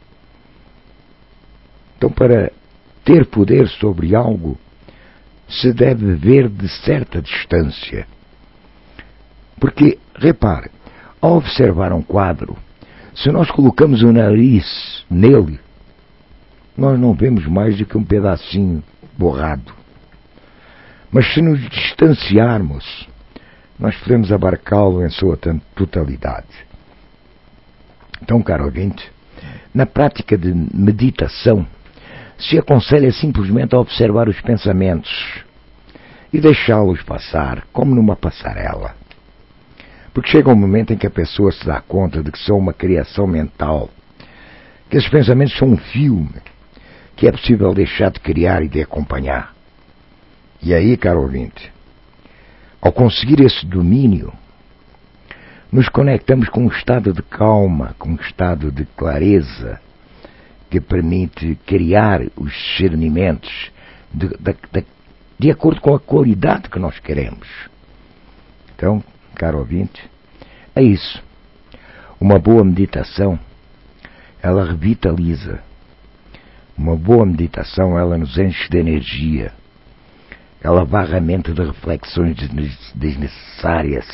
Então, para ter poder sobre algo, se deve ver de certa distância. Porque, repare, ao observar um quadro, se nós colocamos o nariz nele, nós não vemos mais do que um pedacinho borrado. Mas se nos distanciarmos, nós podemos abarcá-lo em sua totalidade. Então, caro ouvinte, na prática de meditação, se aconselha simplesmente a observar os pensamentos e deixá-los passar, como numa passarela. Porque chega um momento em que a pessoa se dá conta de que são uma criação mental, que esses pensamentos são um filme, que é possível deixar de criar e de acompanhar. E aí, caro ouvinte, ao conseguir esse domínio, nos conectamos com um estado de calma, com um estado de clareza, que permite criar os discernimentos de acordo com a qualidade que nós queremos. Então, caro ouvinte, é isso. Uma boa meditação, ela revitaliza. Uma boa meditação, ela nos enche de energia. Ela varre a mente de reflexões desnecessárias.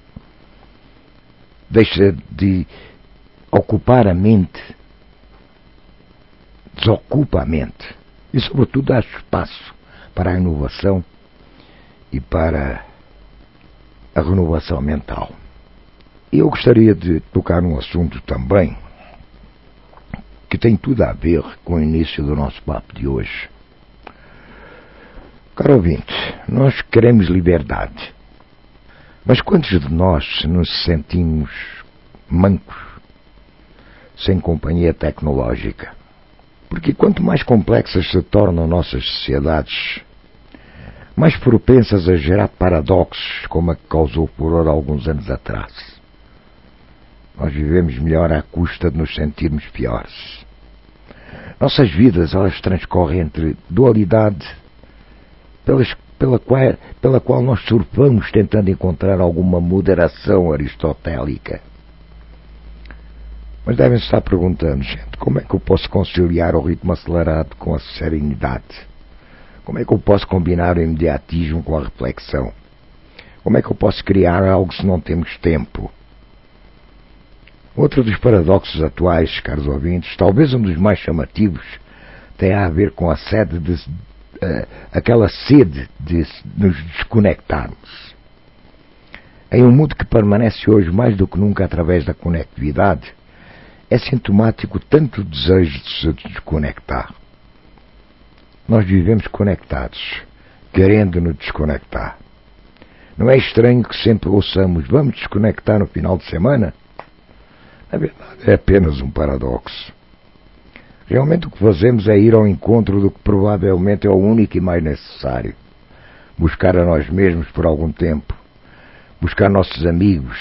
Deixa de ocupar a mente. Desocupa a mente. E, sobretudo, dá espaço para a inovação e para a renovação mental. E eu gostaria de tocar num assunto também que tem tudo a ver com o início do nosso papo de hoje. Caro ouvinte, nós queremos liberdade. Mas quantos de nós nos sentimos mancos, sem companhia tecnológica? Porque quanto mais complexas se tornam nossas sociedades, mais propensas a gerar paradoxos, como a que causou furor alguns anos atrás. Nós vivemos melhor à custa de nos sentirmos piores. Nossas vidas, elas transcorrem entre dualidade, pela qual nós surfamos tentando encontrar alguma moderação aristotélica. Mas devem estar perguntando, gente, como é que eu posso conciliar o ritmo acelerado com a serenidade? Como é que eu posso combinar o imediatismo com a reflexão? Como é que eu posso criar algo se não temos tempo? Outro dos paradoxos atuais, caros ouvintes, talvez um dos mais chamativos, tem a ver com a aquela sede de nos desconectarmos. Em um mundo que permanece hoje mais do que nunca através da conectividade, é sintomático tanto o desejo de se desconectar. Nós vivemos conectados, querendo nos desconectar. Não é estranho que sempre ouçamos, vamos desconectar no final de semana? Na verdade, é apenas um paradoxo. Realmente o que fazemos é ir ao encontro do que provavelmente é o único e mais necessário. Buscar a nós mesmos por algum tempo. Buscar nossos amigos.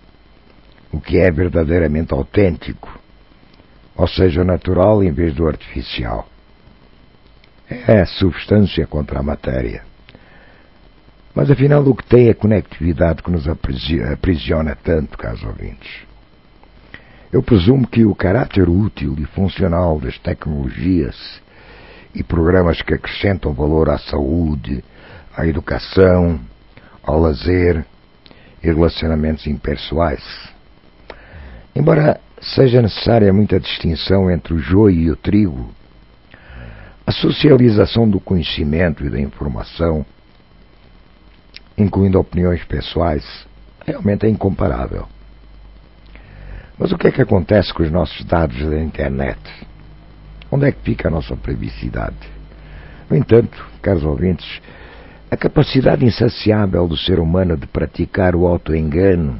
O que é verdadeiramente autêntico. Ou seja, natural em vez do artificial. É a substância contra a matéria. Mas afinal o que tem é a conectividade que nos aprisiona tanto, caros ouvintes. Eu presumo que o caráter útil e funcional das tecnologias e programas que acrescentam valor à saúde, à educação, ao lazer e relacionamentos impessoais. Embora seja necessária muita distinção entre o joio e o trigo, a socialização do conhecimento e da informação, incluindo opiniões pessoais, realmente é incomparável. Mas o que é que acontece com os nossos dados da internet? Onde é que fica a nossa privacidade? No entanto, caros ouvintes, a capacidade insaciável do ser humano de praticar o auto-engano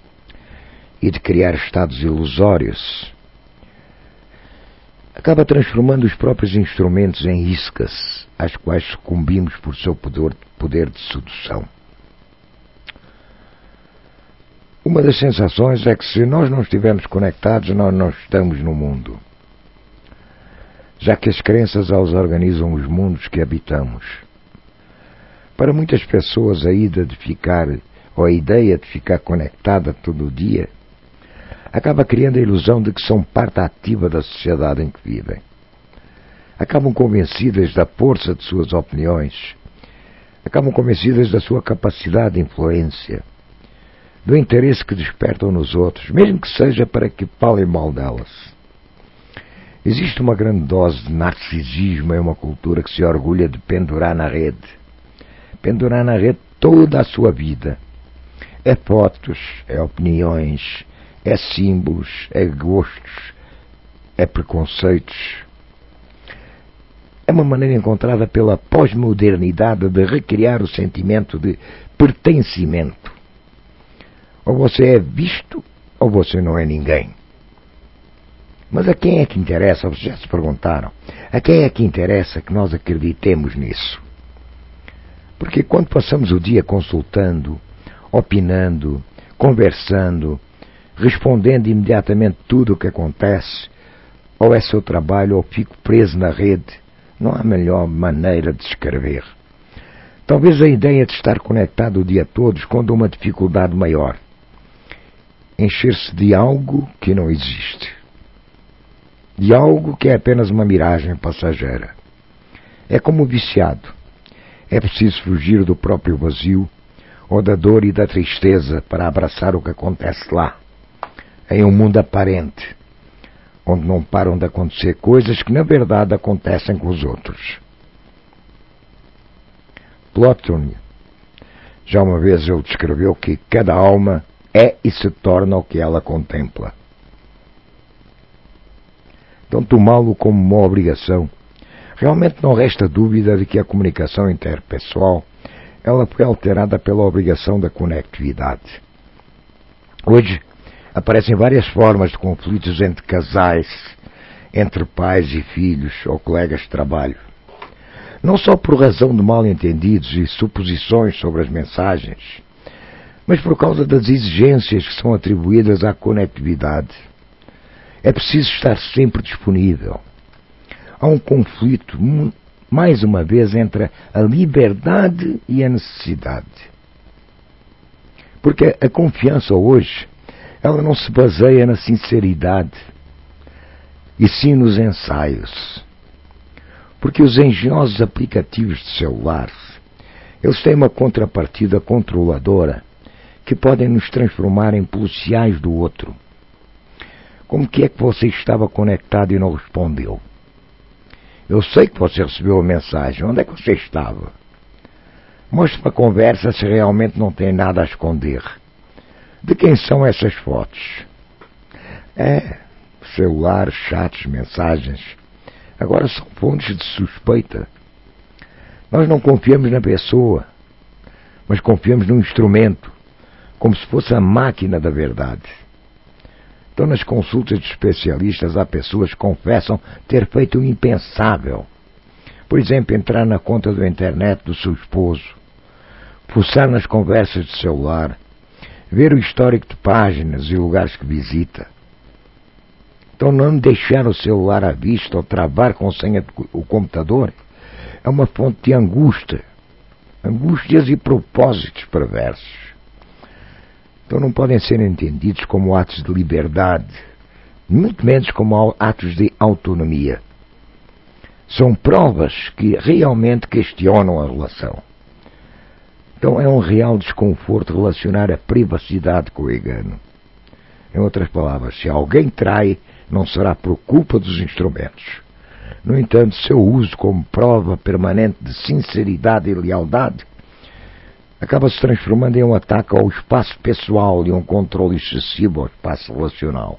e de criar estados ilusórios acaba transformando os próprios instrumentos em iscas, às quais sucumbimos por seu poder de sedução. Uma das sensações é que se nós não estivermos conectados, nós não estamos no mundo. Já que as crenças elas organizam os mundos que habitamos. Para muitas pessoas a ideia de ficar conectada todo o dia acaba criando a ilusão de que são parte ativa da sociedade em que vivem. Acabam convencidas da força de suas opiniões. Acabam convencidas da sua capacidade de influência. Do interesse que despertam nos outros, mesmo que seja para que falem mal delas. Existe uma grande dose de narcisismo em uma cultura que se orgulha de pendurar na rede. Pendurar na rede toda a sua vida. É fotos, é opiniões, é símbolos, é gostos, é preconceitos. É uma maneira encontrada pela pós-modernidade de recriar o sentimento de pertencimento. Ou você é visto, ou você não é ninguém. Mas a quem é que interessa? Vocês já se perguntaram? A quem é que interessa que nós acreditemos nisso? Porque quando passamos o dia consultando, opinando, conversando, respondendo imediatamente tudo o que acontece, ou é seu trabalho ou fico preso na rede, não há melhor maneira de escrever. Talvez a ideia de estar conectado o dia todo esconda uma dificuldade maior: encher-se de algo que não existe, de algo que é apenas uma miragem passageira. É como o viciado. É preciso fugir do próprio vazio ou da dor e da tristeza para abraçar o que acontece lá, em um mundo aparente, onde não param de acontecer coisas que na verdade acontecem com os outros. Platão já uma vez ele descreveu que cada alma é e se torna o que ela contempla. Então tomá-lo como uma obrigação. Realmente não resta dúvida de que a comunicação interpessoal ela foi alterada pela obrigação da conectividade. Hoje aparecem várias formas de conflitos entre casais, entre pais e filhos ou colegas de trabalho. Não só por razão de mal-entendidos e suposições sobre as mensagens, mas por causa das exigências que são atribuídas à conectividade. É preciso estar sempre disponível. Há um conflito, mais uma vez, entre a liberdade e a necessidade. Porque a confiança hoje, ela não se baseia na sinceridade, e sim nos ensaios. Porque os engenhosos aplicativos de celular, eles têm uma contrapartida controladora que podem nos transformar em policiais do outro. Como que é que você estava conectado e não respondeu? Eu sei que você recebeu a mensagem. Onde é que você estava? Mostre uma conversa se realmente não tem nada a esconder. De quem são essas fotos? Celular, chats, mensagens. Agora são fontes de suspeita. Nós não confiamos na pessoa, mas confiamos no instrumento, como se fosse a máquina da verdade. Então, nas consultas de especialistas, há pessoas que confessam ter feito o impensável. Por exemplo, entrar na conta da internet do seu esposo, fuçar nas conversas de celular, ver o histórico de páginas e lugares que visita. Então, não deixar o celular à vista ou travar com senha o computador é uma fonte de angústias e propósitos perversos. Então não podem ser entendidos como atos de liberdade, muito menos como atos de autonomia. São provas que realmente questionam a relação. Então é um real desconforto relacionar a privacidade com o engano. Em outras palavras, se alguém trai, não será por culpa dos instrumentos. No entanto, seu uso como prova permanente de sinceridade e lealdade acaba se transformando em um ataque ao espaço pessoal e um controle excessivo ao espaço relacional.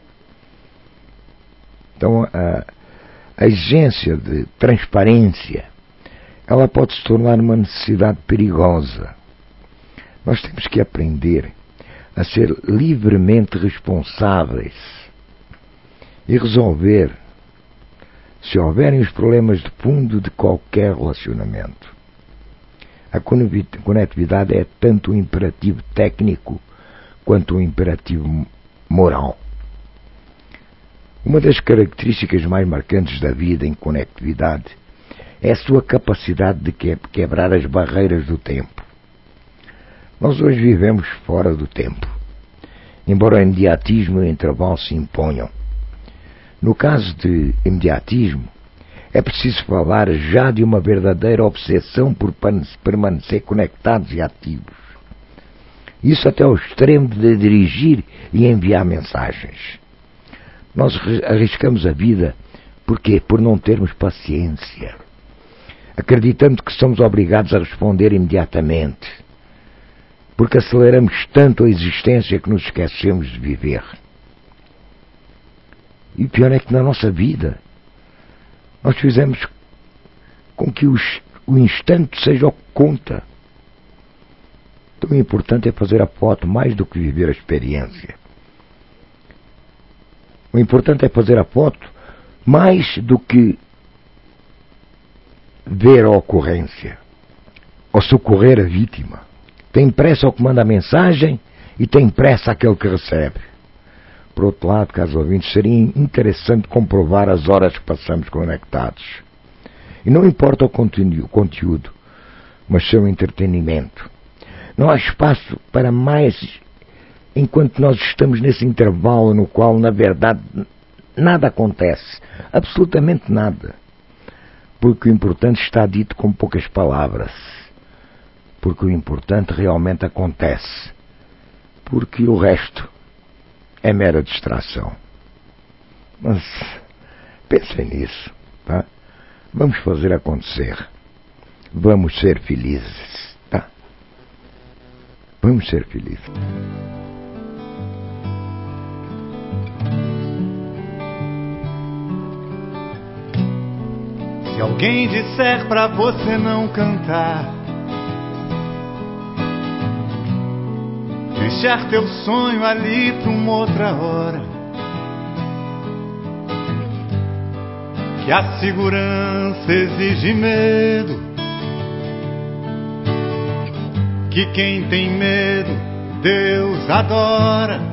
Então, a exigência de transparência, ela pode se tornar uma necessidade perigosa. Nós temos que aprender a ser livremente responsáveis e resolver, se houverem os problemas de fundo de qualquer relacionamento. A conectividade é tanto um imperativo técnico quanto um imperativo moral. Uma das características mais marcantes da vida em conectividade é a sua capacidade de quebrar as barreiras do tempo. Nós hoje vivemos fora do tempo, embora o imediatismo e o intervalo se imponham. No caso de imediatismo, é preciso falar já de uma verdadeira obsessão por permanecer conectados e ativos. Isso até ao extremo de dirigir e enviar mensagens. Nós arriscamos a vida, por quê? Por não termos paciência, acreditando que somos obrigados a responder imediatamente, porque aceleramos tanto a existência que nos esquecemos de viver. E o pior é que na nossa vida nós fizemos com que o instante seja o que conta. Então o importante é fazer a foto mais do que viver a experiência. O importante é fazer a foto mais do que ver a ocorrência ou socorrer a vítima. Tem pressa ao que manda a mensagem e tem pressa aquele que recebe. Por outro lado, caros ouvintes, seria interessante comprovar as horas que passamos conectados. E não importa o conteúdo, mas seu entretenimento. Não há espaço para mais enquanto nós estamos nesse intervalo no qual, na verdade, nada acontece. Absolutamente nada. Porque o importante está dito com poucas palavras. Porque o importante realmente acontece. Porque o resto é mera distração. Mas pensem nisso, tá? Vamos fazer acontecer. Vamos ser felizes, tá? Vamos ser felizes. Se alguém disser pra você não cantar, deixar teu sonho ali pra uma outra hora, que a segurança exige medo, que quem tem medo Deus adora.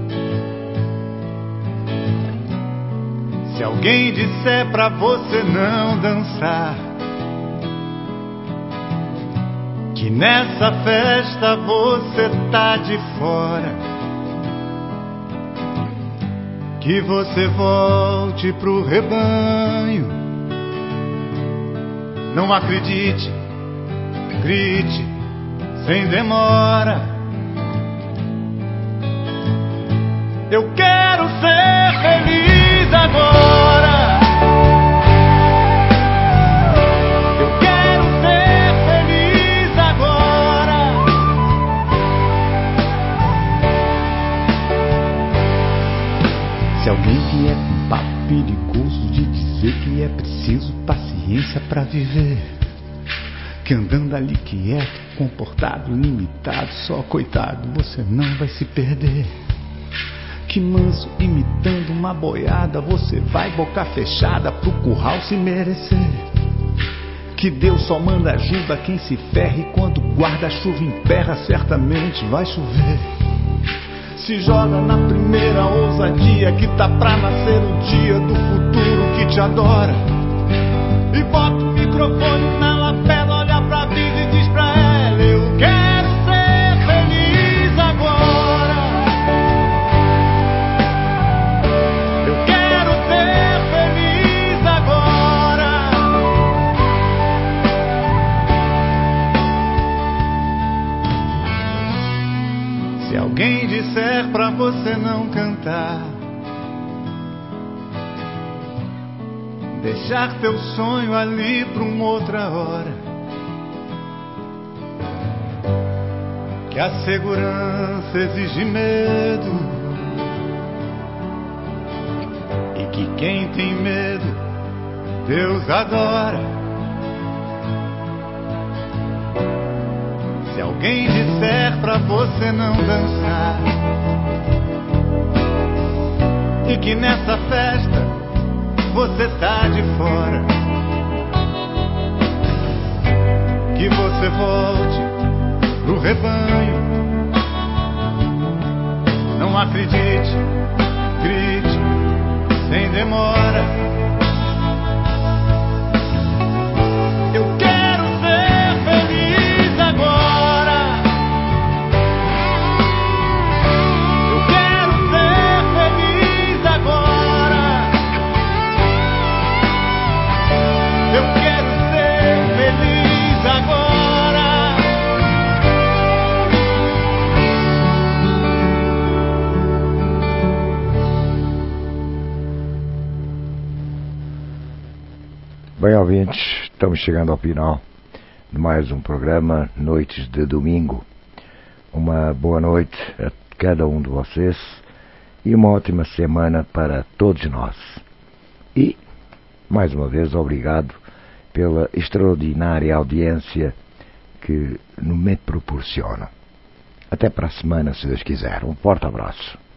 Se alguém disser pra você não dançar, que nessa festa você tá de fora, que você volte pro rebanho, não acredite, grite sem demora. Eu quero ser feliz agora. Eu quero ser feliz agora. Se alguém vier com papo perigoso de dizer que é preciso paciência pra viver, que andando ali quieto, comportado, limitado, só coitado, você não vai se perder. Que manso, imitando uma boiada, você vai boca fechada pro curral se merecer. Que Deus só manda ajuda a quem se ferra, e quando guarda-chuva emperra, certamente vai chover. Se joga na primeira ousadia, que tá pra nascer o dia do futuro que te adora. E bota o microfone na lapela, olha pra vida e diz pra ela: eu quero ser feliz agora. Eu quero ser feliz agora. Se alguém disser pra você não cantar, deixar teu sonho ali pra uma outra hora, que a segurança exige medo, e que quem tem medo Deus adora. Se alguém disser pra você não dançar, e que nessa festa você tá de fora, que você volte pro rebanho, não acredite, grite sem demora. Eu quero ser feliz agora. Eu quero ser feliz agora. Eu quero ser feliz agora. Bem, ouvintes, estamos chegando ao final de mais um programa Noites de Domingo. Uma boa noite a cada um de vocês e uma ótima semana para todos nós. E, mais uma vez, obrigado pela extraordinária audiência que me proporciona. Até para a semana, se Deus quiser. Um forte abraço.